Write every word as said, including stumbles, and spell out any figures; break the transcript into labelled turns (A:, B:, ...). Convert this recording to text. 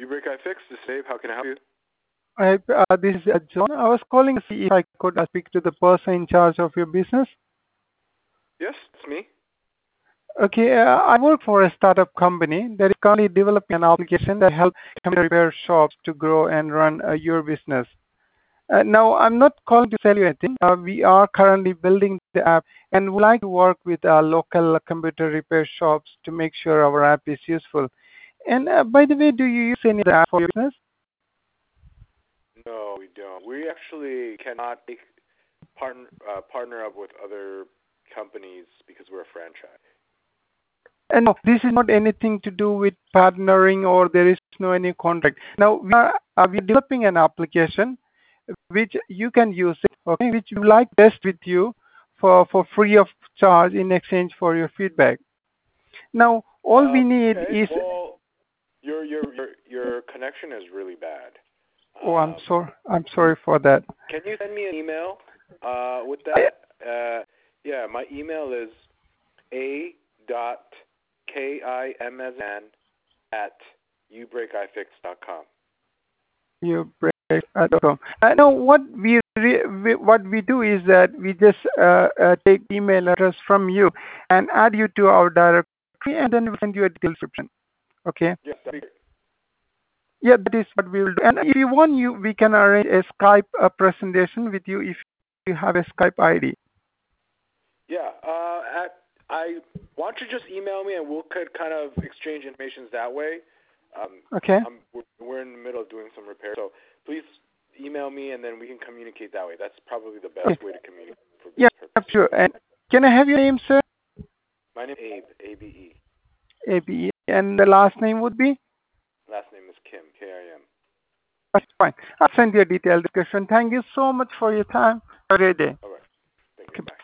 A: Ubreak iFix, this is Dave. How can I help you?
B: Hi, uh, this is uh, John. I was calling to see if I could uh, speak to the person in charge of your business.
A: Yes, it's me.
B: Okay, uh, I work for a startup company that is currently developing an application that helps computer repair shops to grow and run uh, your business. Uh, now, I'm not calling to sell you anything. Uh, we are currently building the app and would like to work with uh, local computer repair shops to make sure our app is useful. And uh, by the way, do you use any of the app for your business?
A: No, we don't. We actually cannot take, partner uh, partner up with other companies because we're a franchise.
B: And no, this is not anything to do with partnering or there is no any contract. Now we are uh, we are developing an application which you can use it, okay, which we like test with you for, for free of charge in exchange for your feedback. Now all we
A: Uh,
B: need
A: okay.
B: is
A: Well, your your your your connection is really bad.
B: oh I'm
A: Um,
B: sorry I'm sorry for that.
A: can you send me an email uh, with
B: I,
A: that? Uh, yeah, my email is a dot k i m s n at ubreakifix dot com.
B: you break uh, dot com. Uh, now what we, re, we what we do is that we just uh, uh, take email address from you and add you to our directory and then we send you a detailed description. Okay.
A: Yes, that'd be great.
B: Yeah, that is what we will do. And if you want, you we can arrange a Skype uh, presentation with you if you have a Skype I D.
A: Yeah. Uh, at, I why don't you just email me and we'll could kind of exchange information that way. Um,
B: Okay.
A: I'm, we're, we're in the middle of doing some repairs, so please email me and then we can communicate that way. That's probably the best
B: Okay.
A: way to communicate for
B: Yeah,
A: business purposes.
B: sure. And can I have your name, sir?
A: My name is Abe, A B E.
B: A B E. And the last name would be?
A: Last name is Kim, K I M.
B: That's fine. I'll send you a detailed description. Thank you so much for your time. Have a great day.
A: All right. Thank you.
B: Okay,
A: Bye.
B: bye.